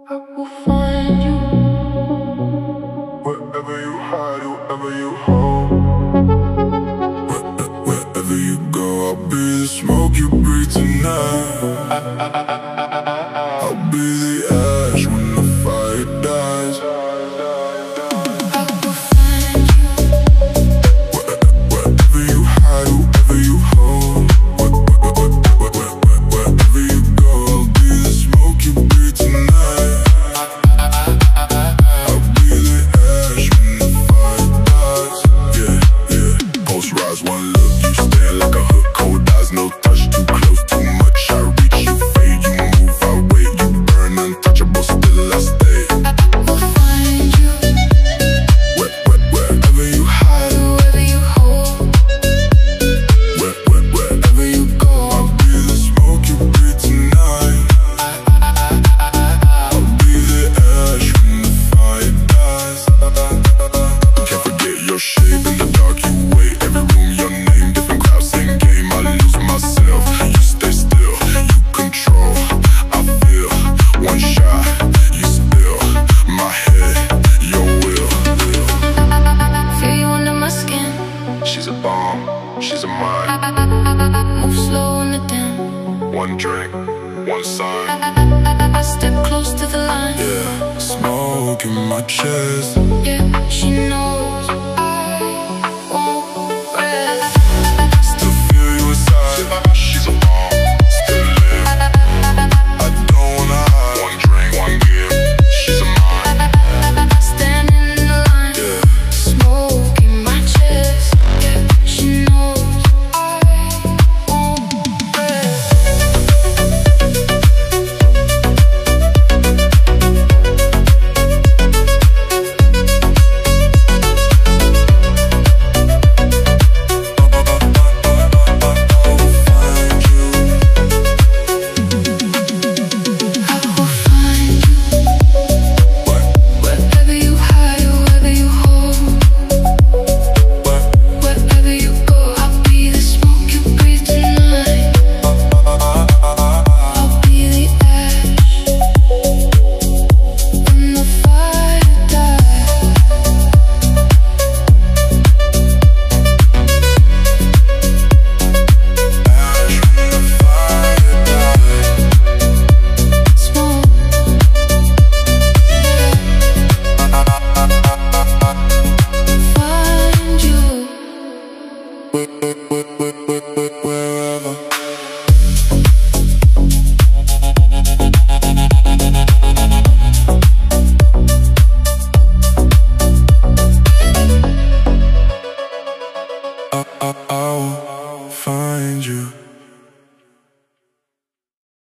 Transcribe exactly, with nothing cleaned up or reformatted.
I will find you wherever you hide, wherever you hold. Where, wherever you go, I'll be the smoke you breathe tonight. I'll be the ash when the fire dies. I will find you where, wherever you hide, wherever you hold. Where, where, where, where, where, wherever you go, I'll be the smoke you breathe tonight. I'll be the ash when the fire dies. Yeah, yeah. Pulse rise, one look, you stand like a hook. Cold eyes, no touch, too close, too much. I reach, you fade, you move, I wait, you burn, untouchable, still I stay. I'll find you where, where, wherever you hide, wherever you hold. Where, where, wherever you go, I'll be the smoke you breathe tonight. I'll be the ash when the fire dies. Can't forget your shape in the dark, you wait. Every room, your name, different crowd, same game. I lose myself, you stay still, you control. I feel one shot, you spill my head, your will. Feel you under my skin. She's a bomb, she's a mine. Move slow on the dim. One drink, one sign. I step close to the line. Yeah, smoke in my chest. Yeah, she knows